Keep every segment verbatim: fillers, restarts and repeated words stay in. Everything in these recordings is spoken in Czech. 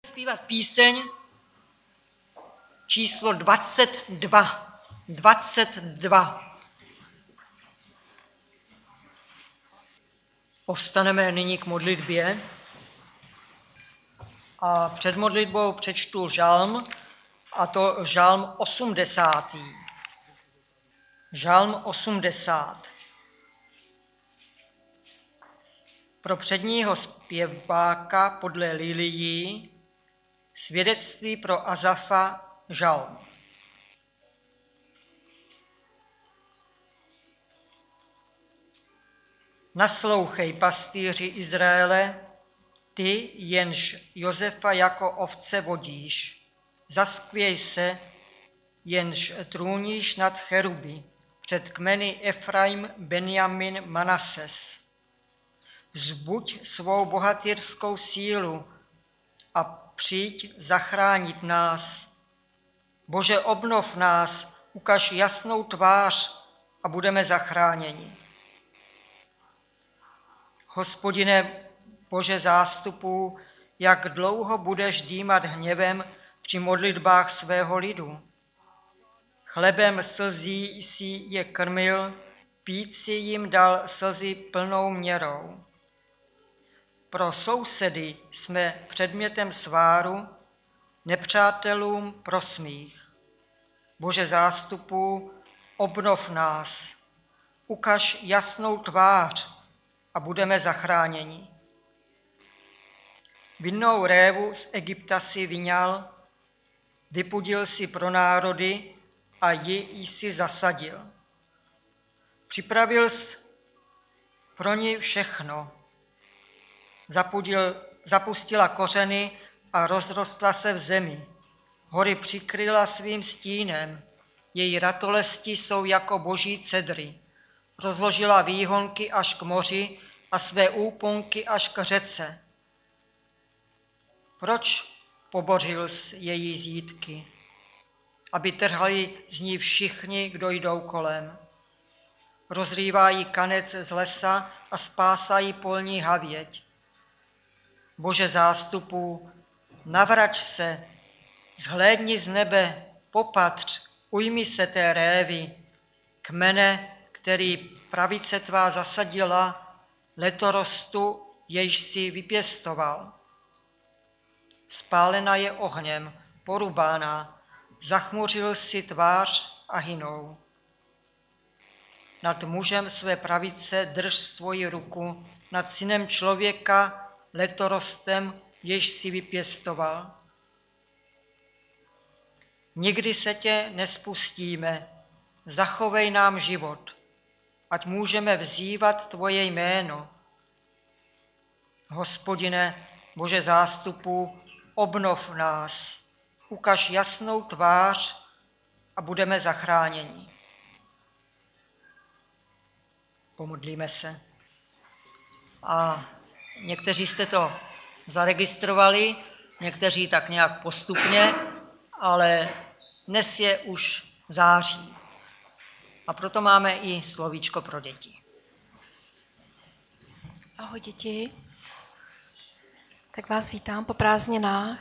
Zpívat píseň číslo dvacet dva. dvacet dva. Povstaneme nyní k modlitbě a před modlitbou přečtu žalm, a to žalm osmdesátý. Žalm osmdesát. Pro předního zpěváka podle Lilií, svědectví pro Asafa, žalm. Naslouchej, pastýři Izraele, ty, jenž Josefa jako ovce vodíš. Zaskvěj se, jenž trůníš nad cheruby, před kmeny Efraim, Benjamin, Manases. Vzbuď svou bohatýrskou sílu a přijď zachránit nás. Bože, obnov nás, ukaž jasnou tvář a budeme zachráněni. Hospodine, Bože zástupů, jak dlouho budeš dýmat hněvem při modlitbách svého lidu? Chlebem slzí jsi je krmil, pít si jim dal slzy plnou měrou. Pro sousedy jsme předmětem sváru, nepřátelům prosmích. Bože zástupů, obnov nás, ukaž jasnou tvář a budeme zachráněni. Vinnou révu z Egypta si vyňal, vypudil si pro národy a ji jsi zasadil. Připravil jsi pro ní všechno. Zapudil, zapustila kořeny a rozrostla se v zemi. Hory přikryla svým stínem, její ratolesti jsou jako boží cedry. Rozložila výhonky až k moři a své úponky až k řece. Proč pobořil jsi její zítky? Aby trhali z ní všichni, kdo jdou kolem. Rozrývají kanec z lesa a spásají polní havěť. Bože zástupů, navrať se, zhlédni z nebe, popatř, ujmi se té révy, kmene, který pravice tvá zasadila, letorostu, jež si vypěstoval. Spálena je ohněm, porubána, zachmuřil si tvář a hynou. Nad mužem své pravice drž svoji ruku, nad synem člověka, letorostem, jež si vypěstoval. Nikdy se tě nespustíme, zachovej nám život, ať můžeme vzývat tvoje jméno. Hospodine, Bože zástupů, obnov nás, ukaž jasnou tvář a budeme zachráněni. Pomodlíme se. A někteří jste to zaregistrovali, někteří tak nějak postupně, ale dnes je už září. A proto máme i slovíčko pro děti. Ahoj děti, tak vás vítám po prázdninách.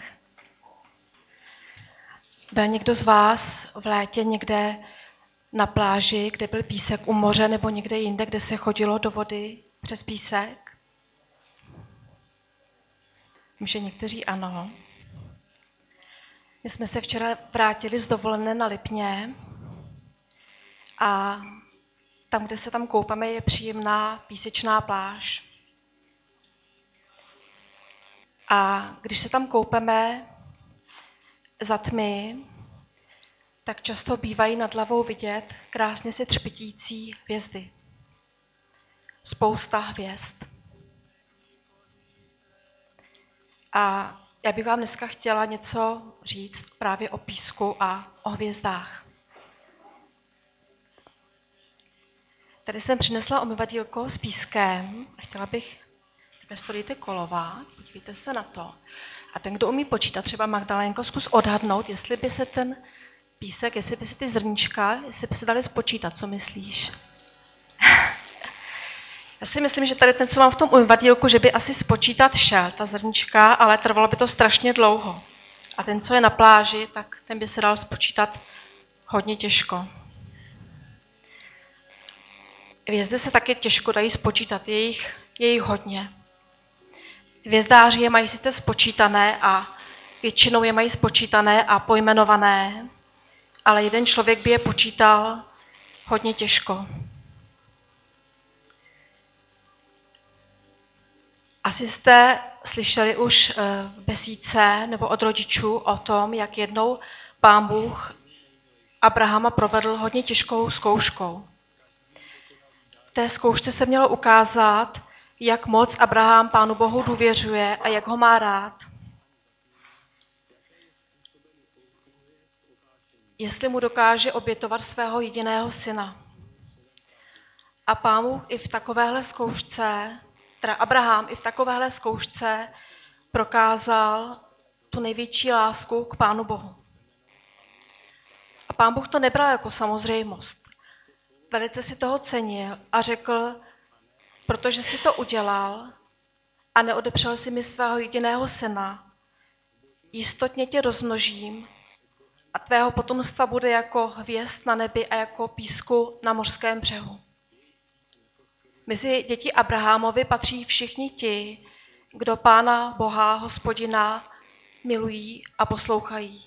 Byl někdo z vás v létě někde na pláži, kde byl písek u moře, nebo někde jinde, kde se chodilo do vody přes písek? Vím, že někteří ano. My jsme se včera vrátili z dovolené na Lipně a tam, kde se tam koupeme, je příjemná písečná pláž. A když se tam koupeme za tmy, tak často bývají nad hlavou vidět krásně se třpitící hvězdy. Spousta hvězd. A já bych vám dneska chtěla něco říct právě o písku a o hvězdách. Tady jsem přinesla omyvadýlko s pískem a chtěla bych, takhle to dejte kolovat, podívejte se na to. A ten, kdo umí počítat, třeba Magdalénko, zkus odhadnout, jestli by se ten písek, jestli by se ty zrníčka, jestli by se dali spočítat, co myslíš? Já si myslím, že tady ten, co mám v tom umyvadílku, že by asi spočítat šel, ta zrnička, ale trvalo by to strašně dlouho. A ten, co je na pláži, tak ten by se dal spočítat hodně těžko. Hvězdy se taky těžko dají spočítat, je jich, je jich hodně. Hvězdáři je mají sice spočítané a většinou je mají spočítané a pojmenované, ale jeden člověk by je počítal hodně těžko. Asi jste slyšeli už v besídce nebo od rodičů o tom, jak jednou Pán Bůh Abrahama provedl hodně těžkou zkouškou. V té zkoušce se mělo ukázat, jak moc Abraham Pánu Bohu důvěřuje a jak ho má rád. Jestli mu dokáže obětovat svého jediného syna. A Pán Bůh i v takovéhle zkoušce, teda Abraham i v takovéhle zkoušce prokázal tu největší lásku k Pánu Bohu. A Pán Bůh to nebral jako samozřejmost. Velice si toho cenil a řekl, protože si to udělal a neodepřel si mi svého jediného syna, jistotně tě rozmnožím a tvého potomstva bude jako hvězd na nebi a jako písku na mořském břehu. Mezi děti Abrahamovi patří všichni ti, kdo Pána Boha, Hospodina, milují a poslouchají.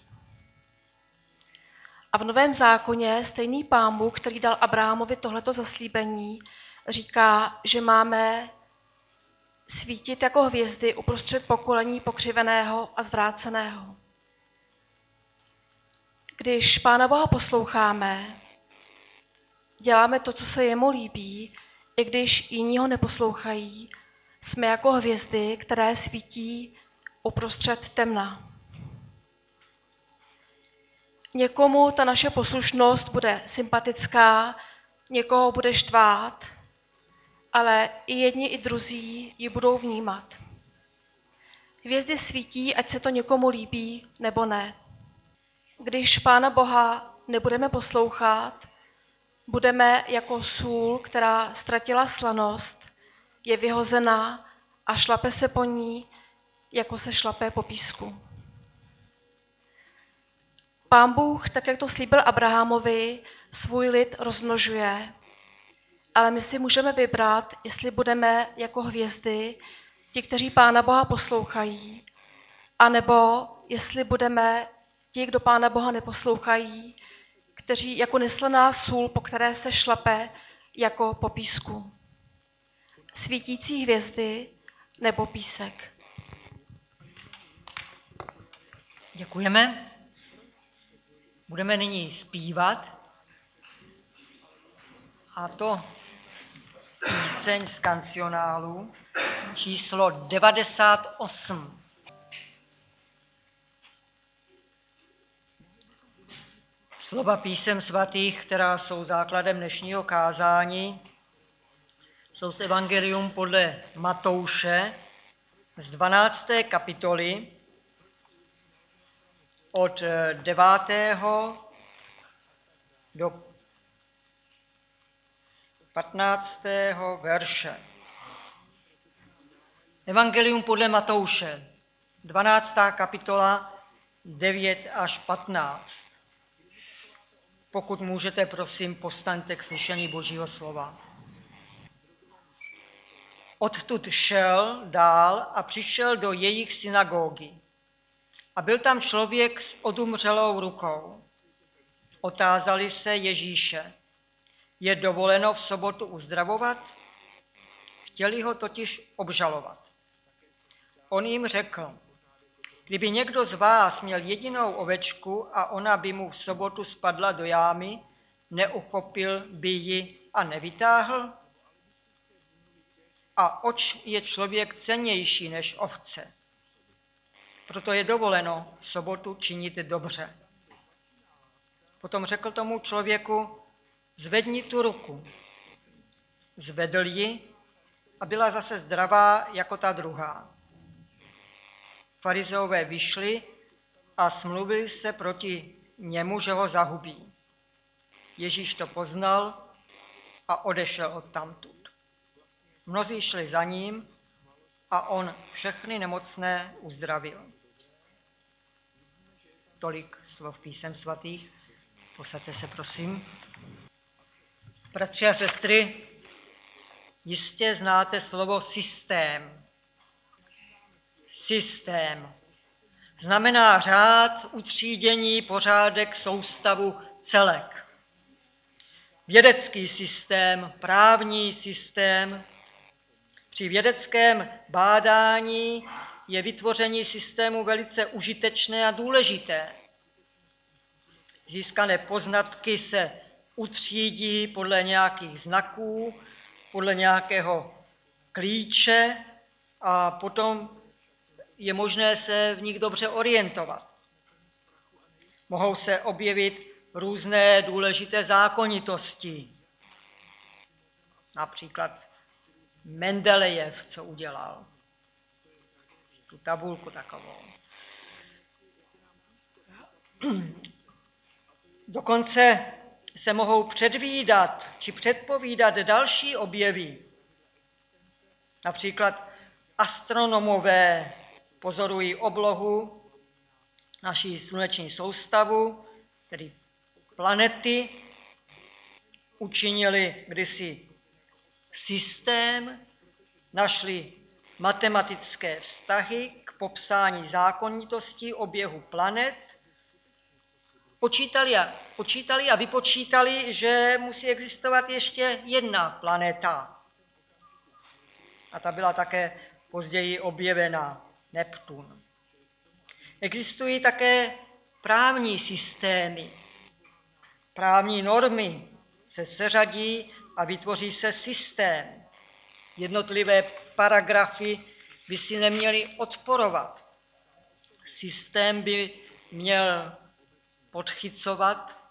A v Novém zákoně stejný Pán Bůh, který dal Abrahamovi tohleto zaslíbení, říká, že máme svítit jako hvězdy uprostřed pokolení pokřiveného a zvráceného. Když Pána Boha posloucháme, děláme to, co se jemu líbí, i když jiní ho neposlouchají, jsme jako hvězdy, které svítí uprostřed temna. Někomu ta naše poslušnost bude sympatická, někoho bude štvát, ale i jedni, i druzí ji budou vnímat. Hvězdy svítí, ať se to někomu líbí nebo ne. Když Pána Boha nebudeme poslouchat, budeme jako sůl, která ztratila slanost, je vyhozená a šlape se po ní, jako se šlape po písku. Pán Bůh, tak jak to slíbil Abrahamovi, svůj lid rozmnožuje, ale my si můžeme vybrat, jestli budeme jako hvězdy, ti, kteří Pána Boha poslouchají, anebo jestli budeme ti, kdo Pána Boha neposlouchají, kteří jako neslaná sůl, po které se šlape jako po písku. Svítící hvězdy nebo písek. Děkujeme. Budeme nyní zpívat, a to píseň z kancionálu číslo devadesát osm. Slova písem svatých, která jsou základem dnešního kázání, jsou z Evangelium podle Matouše z dvanácté kapitoly od devátého do patnáctého verše. Evangelium podle Matouše, dvanáctá kapitola, devět až patnáct. Pokud můžete, prosím, povstaňte k slyšení Božího slova. Odtud šel dál a přišel do jejich synagogy. A byl tam člověk s odumřelou rukou. Otázali se Ježíše, je dovoleno v sobotu uzdravovat? Chtěli ho totiž obžalovat. On jim řekl, kdyby někdo z vás měl jedinou ovečku a ona by mu v sobotu spadla do jámy, neuchopil by ji a nevytáhl? A oč je člověk cennější než ovce? Proto je dovoleno v sobotu činit dobře. Potom řekl tomu člověku, zvedni tu ruku. Zvedl ji a byla zase zdravá jako ta druhá. Farizeové vyšli a smluvili se proti němu, že ho zahubí. Ježíš to poznal a odešel odtamtud. Mnozí šli za ním a on všechny nemocné uzdravil. Tolik slov písem svatých. Posaďte se, prosím. Bratři a sestry, jistě znáte slovo systém. Systém. Znamená řád, utřídění, pořádek, soustavu, celek. Vědecký systém, právní systém. Při vědeckém bádání je vytvoření systému velice užitečné a důležité. Získané poznatky se utřídí podle nějakých znaků, podle nějakého klíče a potom je možné se v nich dobře orientovat. Mohou se objevit různé důležité zákonitosti. Například Mendelejev, co udělal. Tu tabulku takovou. Dokonce se mohou předvídat či předpovídat další objevy. Například astronomové pozorují oblohu naší sluneční soustavu, tedy planety, učinili kdysi systém, našli matematické vztahy k popsání zákonitostí oběhu planet, počítali a, počítali a vypočítali, že musí existovat ještě jedna planeta. A ta byla také později objevena, Neptun. Existují také právní systémy. Právní normy se seřadí a vytvoří se systém. Jednotlivé paragrafy by si neměly odporovat. Systém by měl podchycovat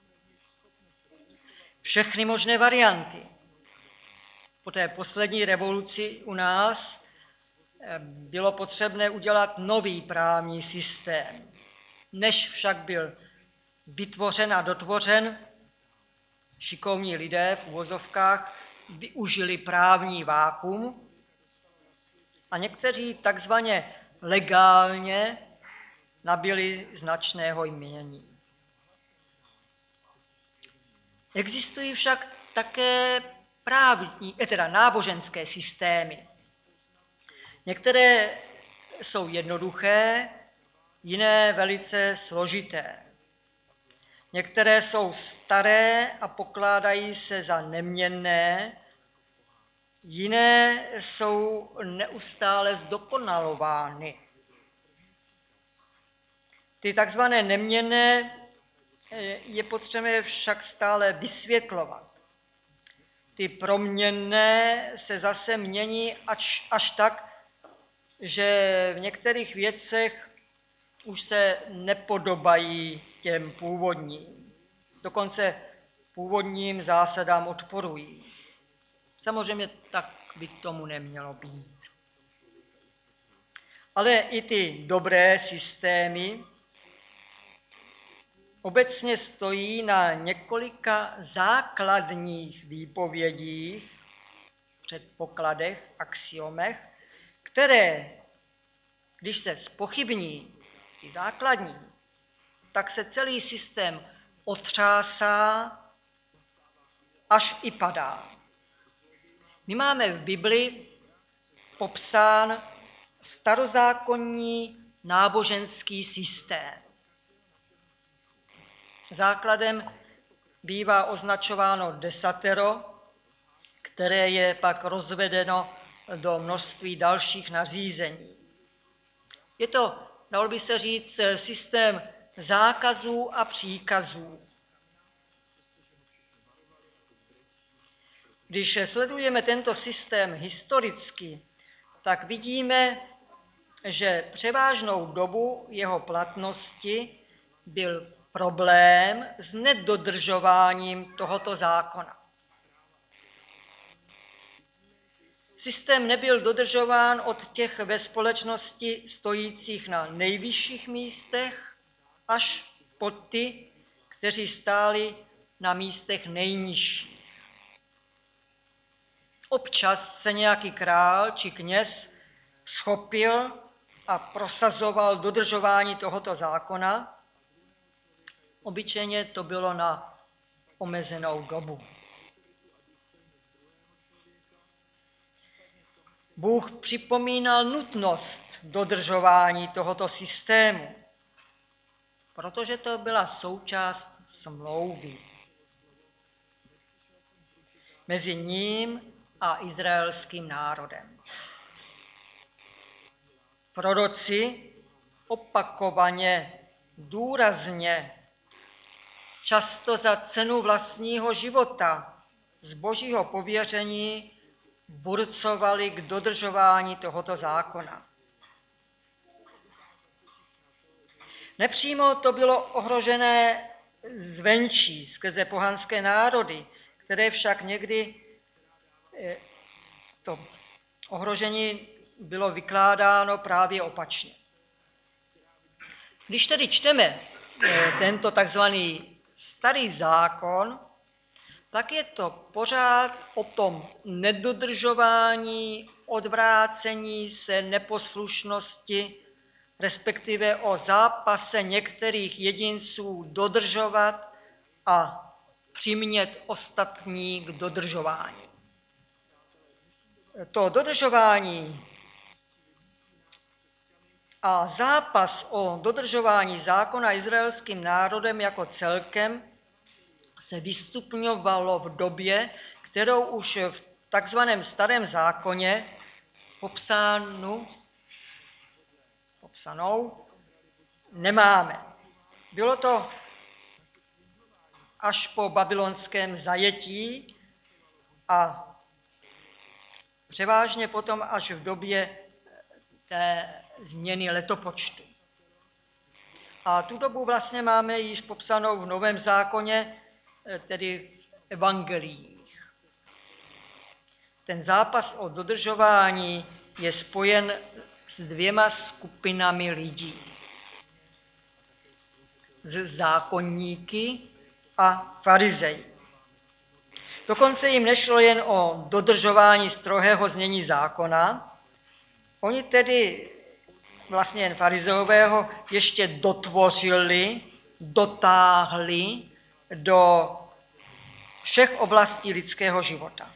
všechny možné varianty. Po té poslední revoluci u nás bylo potřebné udělat nový právní systém. Než však byl vytvořen a dotvořen, šikovní lidé v uvozovkách využili právní vákuum a někteří takzvaně legálně nabili značného jmění. Existují však také právní, teda náboženské systémy. Některé jsou jednoduché, jiné velice složité. Některé jsou staré a pokládají se za neměnné, jiné jsou neustále zdokonalovány. Ty takzvané neměnné je potřeba však stále vysvětlovat. Ty proměnné se zase mění až, až tak, že v některých věcech už se nepodobají těm původním. Dokonce původním zásadám odporují. Samozřejmě tak by tomu nemělo být. Ale i ty dobré systémy obecně stojí na několika základních výpovědích, předpokladech, axiomech, které, když se zpochybní ty základní, tak se celý systém otřásá, až i padá. My máme v Bibli popsán starozákonní náboženský systém. Základem bývá označováno desatero, které je pak rozvedeno do množství dalších nařízení. Je to, dalo by se říct, systém zákazů a příkazů. Když sledujeme tento systém historicky, tak vidíme, že převážnou dobu jeho platnosti byl problém s nedodržováním tohoto zákona. Systém nebyl dodržován od těch ve společnosti stojících na nejvyšších místech až po ty, kteří stáli na místech nejnižších. Občas se nějaký král či kněz schopil a prosazoval dodržování tohoto zákona. Obyčejně to bylo na omezenou dobu. Bůh připomínal nutnost dodržování tohoto systému, protože to byla součást smlouvy mezi ním a izraelským národem. Proroci opakovaně, důrazně, často za cenu vlastního života z božího pověření burcovali k dodržování tohoto zákona. Nepřímo to bylo ohrožené zvenčí, skrze pohanské národy, které však někdy to ohrožení bylo vykládáno právě opačně. Když tedy čteme tento takzvaný starý zákon, tak je to pořád o tom nedodržování, odvrácení se, neposlušnosti, respektive o zápase některých jedinců dodržovat a přimět ostatní k dodržování. To dodržování a zápas o dodržování zákona izraelským národem jako celkem se vystupňovalo v době, kterou už v takzvaném starém zákoně popsánu, popsanou nemáme. Bylo to až po babylonském zajetí a převážně potom až v době té změny letopočtu. A tu dobu vlastně máme již popsanou v Novém zákoně, tedy v evangeliích. Ten zápas o dodržování je spojen s dvěma skupinami lidí. S zákonníky a farizeji. Dokonce jim nešlo jen o dodržování strohého znění zákona, oni tedy vlastně jen farizeového ještě dotvořili, dotáhli do všech oblastí lidského života.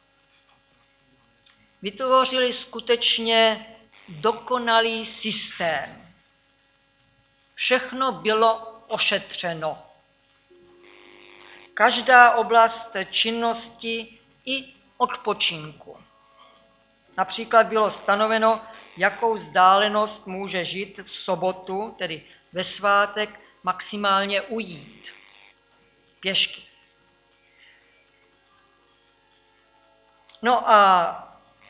Vytvořili skutečně dokonalý systém. Všechno bylo ošetřeno. Každá oblast činnosti i odpočinku. Například bylo stanoveno, jakou vzdálenost může žít v sobotu, tedy ve svátek, maximálně ujít. Pěšky. No a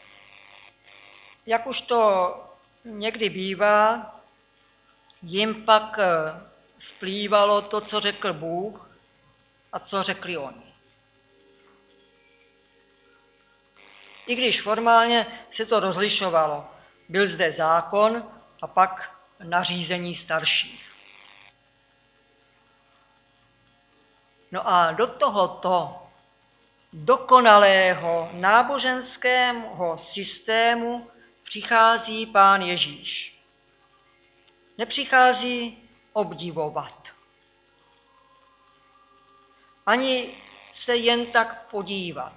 jak už to někdy bývá, jim pak splývalo to, co řekl Bůh a co řekli oni. I když formálně se to rozlišovalo, byl zde zákon a pak nařízení starších. No a do tohoto dokonalého náboženského systému přichází Pán Ježíš. Nepřichází obdivovat. Ani se jen tak podívat.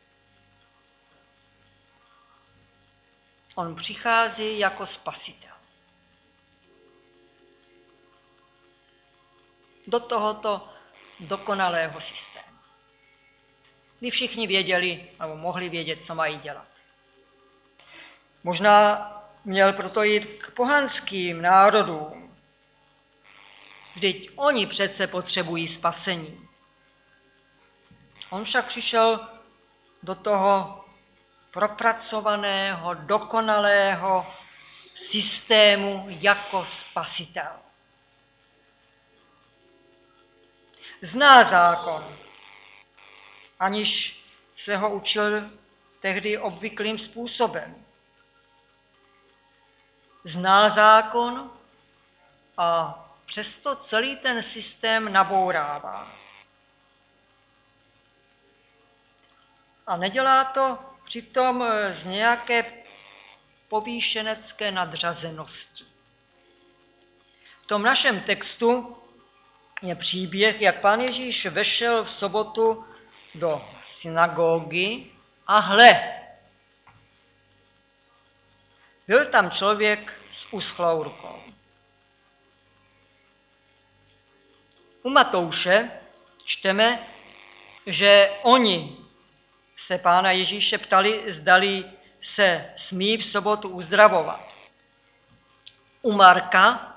On přichází jako spasitel. Do tohoto dokonalého systému. Kdy všichni věděli, nebo mohli vědět, co mají dělat. Možná měl proto jít k pohanským národům. Vždyť oni přece potřebují spasení. On však přišel do toho propracovaného, dokonalého systému jako spasitel. Zná zákon, aniž se ho učil tehdy obvyklým způsobem. Zná zákon a přesto celý ten systém nabourává. A nedělá to přitom z nějaké povýšenecké nadřazenosti. V tom našem textu je příběh, jak Pán Ježíš vešel v sobotu do synagogy a hle, byl tam člověk s uschlou rukou. U Matouše čteme, že oni se Pána Ježíše ptali, zdali se smí v sobotu uzdravovat. U Marka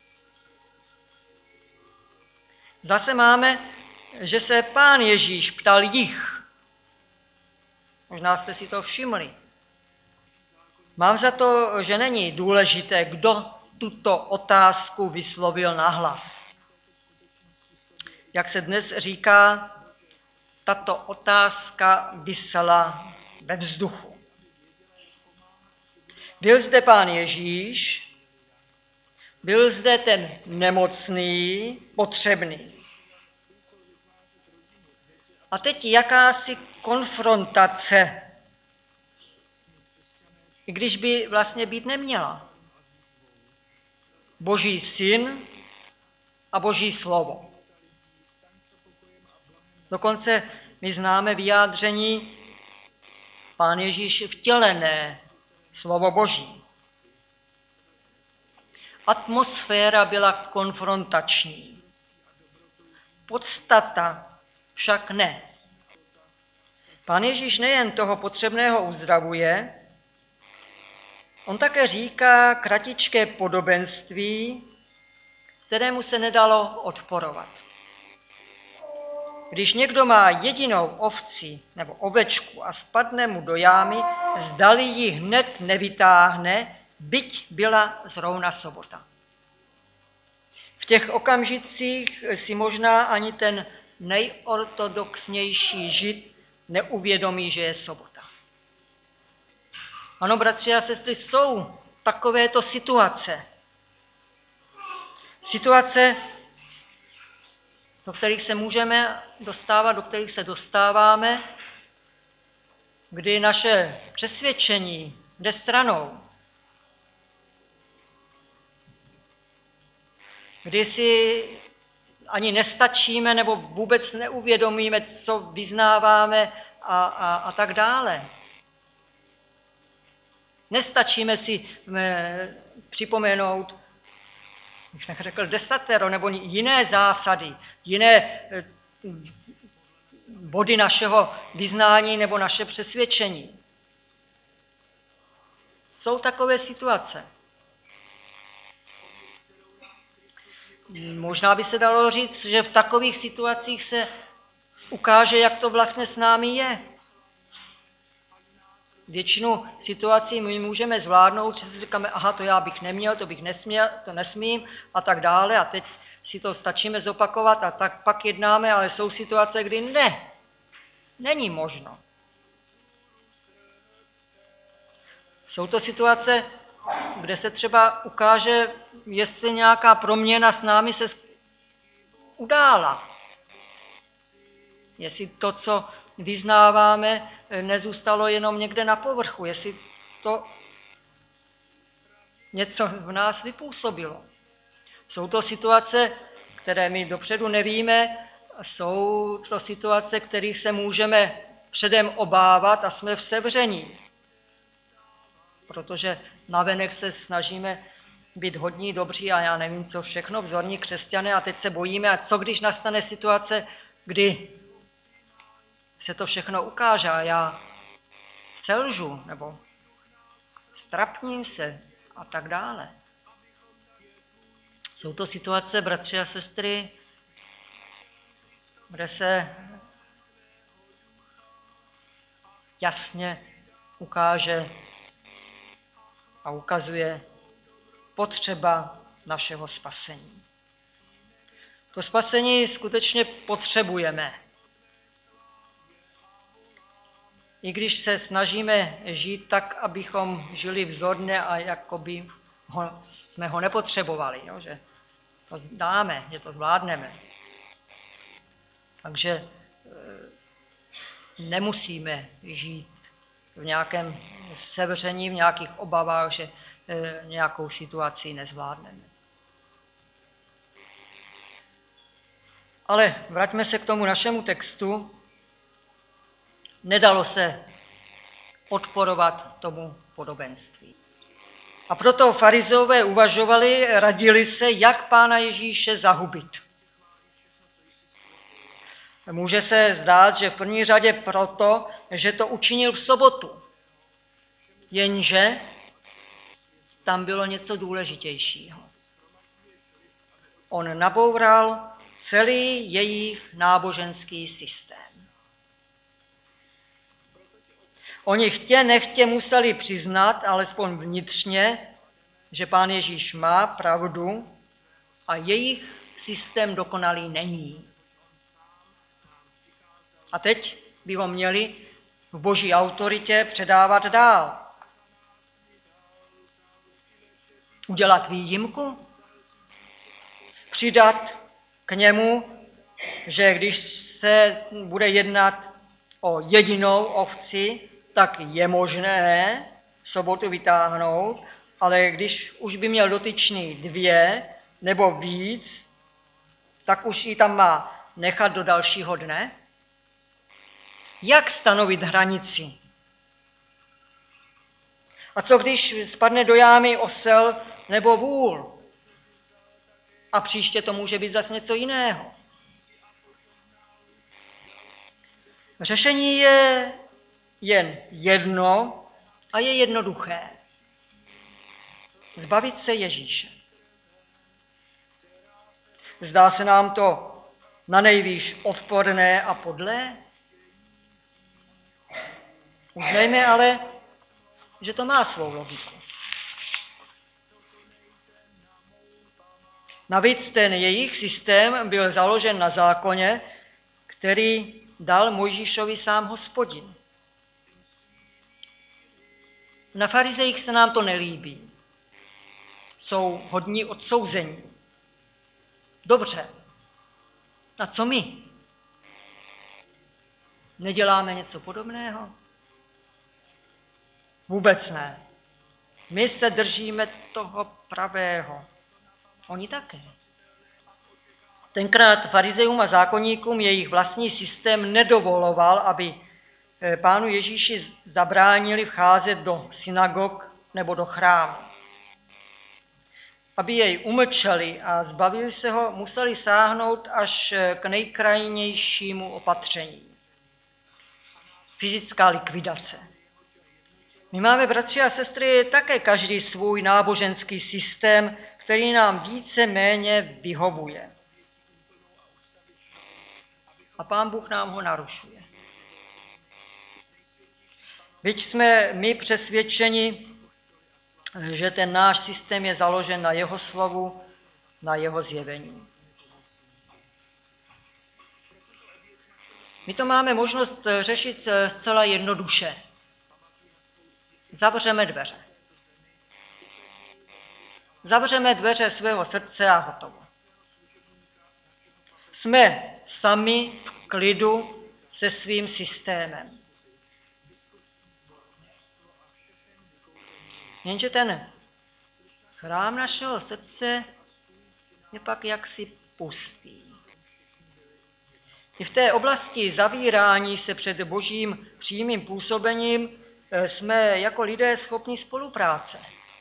zase máme, že se Pán Ježíš ptal jich. Možná jste si to všimli. Mám za to, že není důležité, kdo tuto otázku vyslovil nahlas. Jak se dnes říká, tato otázka visela ve vzduchu. Byl zde Pán Ježíš, byl zde ten nemocný, potřebný. A teď jakási konfrontace, i když by vlastně být neměla. Boží syn a Boží slovo. Dokonce my známe vyjádření Pán Ježíš vtělené, slovo Boží. Atmosféra byla konfrontační. Podstata však ne. Pán Ježíš nejen toho potřebného uzdravuje, on také říká kratičké podobenství, kterému se nedalo odporovat. Když někdo má jedinou ovci nebo ovečku a spadne mu do jámy, zdali ji hned nevytáhne, byť byla zrovna sobota. V těch okamžicích si možná ani ten nejortodoxnější žid neuvědomí, že je sobota. Ano, bratři a sestry, jsou takovéto situace. Situace, do kterých se můžeme dostávat, do kterých se dostáváme, kdy naše přesvědčení jde stranou. Kdy si ani nestačíme nebo vůbec neuvědomíme, co vyznáváme a, a, a tak dále. Nestačíme si e, připomenout, bych řekl, desatero nebo jiné zásady, jiné e, body našeho vyznání nebo naše přesvědčení. Jsou takové situace. Možná by se dalo říct, že v takových situacích se ukáže, jak to vlastně s námi je. Většinu situací my můžeme zvládnout, že si říkáme, aha, to já bych neměl, to bych nesměl, to nesmím a tak dále a teď si to stačíme zopakovat a tak pak jednáme, ale jsou situace, kdy ne, není možno. Jsou to situace, kde se třeba ukáže, jestli nějaká proměna s námi se udála. Jestli to, co vyznáváme, nezůstalo jenom někde na povrchu, jestli to něco v nás vypůsobilo. Jsou to situace, které my dopředu nevíme, jsou to situace, kterých se můžeme předem obávat a jsme v sevření. Protože navenek se snažíme být hodní, dobří a já nevím, co všechno, vzorní křesťané a teď se bojíme, a co když nastane situace, kdy se to všechno ukáže a já selžu nebo strapním se a tak dále. Jsou to situace, bratři a sestry, kde se jasně ukáže a ukazuje potřeba našeho spasení. To spasení skutečně potřebujeme. I když se snažíme žít tak, abychom žili vzorně a jakoby ho, jsme ho nepotřebovali, jo? Že to dáme, že to zvládneme. Takže e, nemusíme žít v nějakém sevření, v nějakých obavách, že e, nějakou situaci nezvládneme. Ale vraťme se k tomu našemu textu. Nedalo se odporovat tomu podobenství. A proto farizeové uvažovali, radili se, jak Pána Ježíše zahubit. Může se zdát, že v první řadě proto, že to učinil v sobotu. Jenže tam bylo něco důležitějšího. On naboural celý jejich náboženský systém. Oni chtě nechtě museli přiznat, alespoň vnitřně, že Pán Ježíš má pravdu a jejich systém dokonalý není. A teď by ho měli v boží autoritě předávat dál. Udělat výjimku? Přidat k němu, že když se bude jednat o jedinou ovci, tak je možné v sobotu vytáhnout, ale když už by měl dotyčný dvě nebo víc, tak už ji tam má nechat do dalšího dne? Jak stanovit hranici? A co když spadne do jámy osel nebo vůl? A příště to může být zase něco jiného. Řešení je jen jedno a je jednoduché. Zbavit se Ježíše. Zdá se nám to nanejvýš odporné a podlé? Uznejme ale, že to má svou logiku. Navíc ten jejich systém byl založen na zákoně, který dal Mojžíšovi sám Hospodin. Na farizejích se nám to nelíbí. Jsou hodní odsouzení. Dobře. A co my? Neděláme něco podobného? Vůbec ne. My se držíme toho pravého. Oni také. Tenkrát farizejům a zákonníkům jejich vlastní systém nedovoloval, aby Pánu Ježíši zabránili vcházet do synagog nebo do chrámu. Aby jej umlčeli a zbavili se ho, museli sáhnout až k nejkrajnějšímu opatření. Fyzická likvidace. My máme, bratři a sestry, také každý svůj náboženský systém, který nám více méně vyhovuje. A Pán Bůh nám ho narušuje. Byť jsme my přesvědčeni, že ten náš systém je založen na jeho slovu, na jeho zjevení. My to máme možnost řešit zcela jednoduše. Zavřeme dveře. Zavřeme dveře svého srdce a hotovo. Jsme sami v klidu se svým systémem. Jenže ten chrám našeho srdce je pak jaksi pustý. I v té oblasti zavírání se před božím přímým působením jsme jako lidé schopni spolupráce.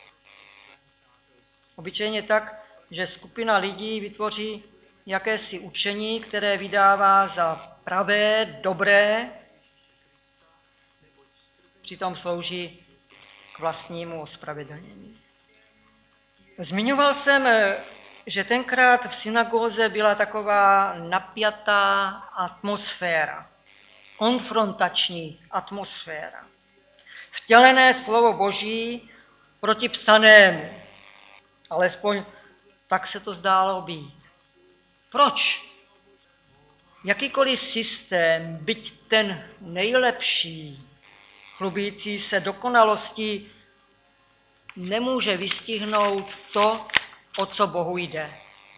Obyčejně tak, že skupina lidí vytvoří jakési učení, které vydává za pravé, dobré, přitom slouží k vlastnímu ospravedlnění. Zmiňoval jsem, že tenkrát v synagóze byla taková napjatá atmosféra, konfrontační atmosféra. Vtělené slovo Boží proti psanému. Alespoň tak se to zdálo být. Proč? Jakýkoliv systém, byť ten nejlepší, chlubící se dokonalostí, nemůže vystihnout to, o co Bohu jde.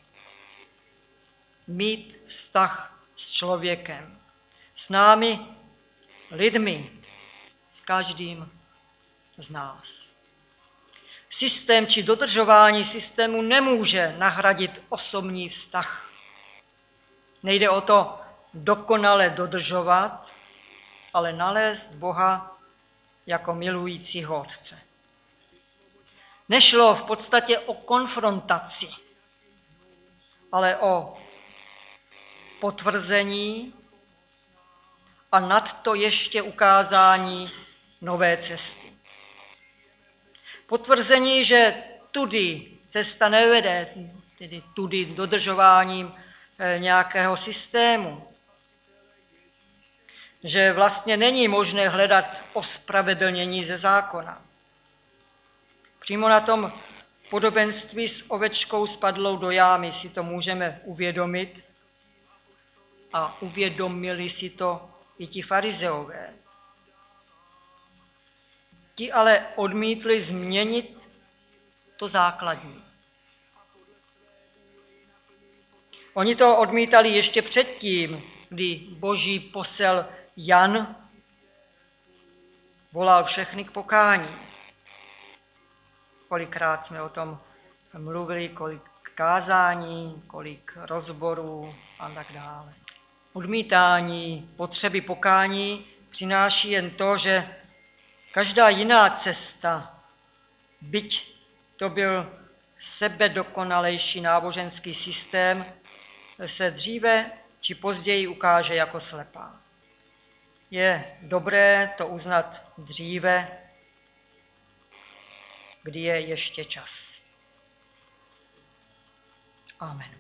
Mít vztah s člověkem, s námi, lidmi, s každým z nás. Systém či dodržování systému nemůže nahradit osobní vztah. Nejde o to dokonale dodržovat, ale nalézt Boha jako milujícího Otce. Nešlo v podstatě o konfrontaci, ale o potvrzení a nadto ještě ukázání nové cesty. Potvrzení, že tudy cesta nevede, tedy tudy dodržováním nějakého systému. Že vlastně není možné hledat ospravedlnění ze zákona. Přímo na tom podobenství s ovečkou spadlou do jámy si to můžeme uvědomit a uvědomili si to i ti farizeové. Ti ale odmítli změnit to základní. Oni to odmítali ještě předtím, kdy boží posel Jan volal všechny k pokání. Kolikrát jsme o tom mluvili, kolik kázání, kolik rozborů a tak dále. Odmítání potřeby pokání přináší jen to, že každá jiná cesta, byť to byl sebedokonalejší náboženský systém, se dříve či později ukáže jako slepá. Je dobré to uznat dříve, kdy je ještě čas. Amen.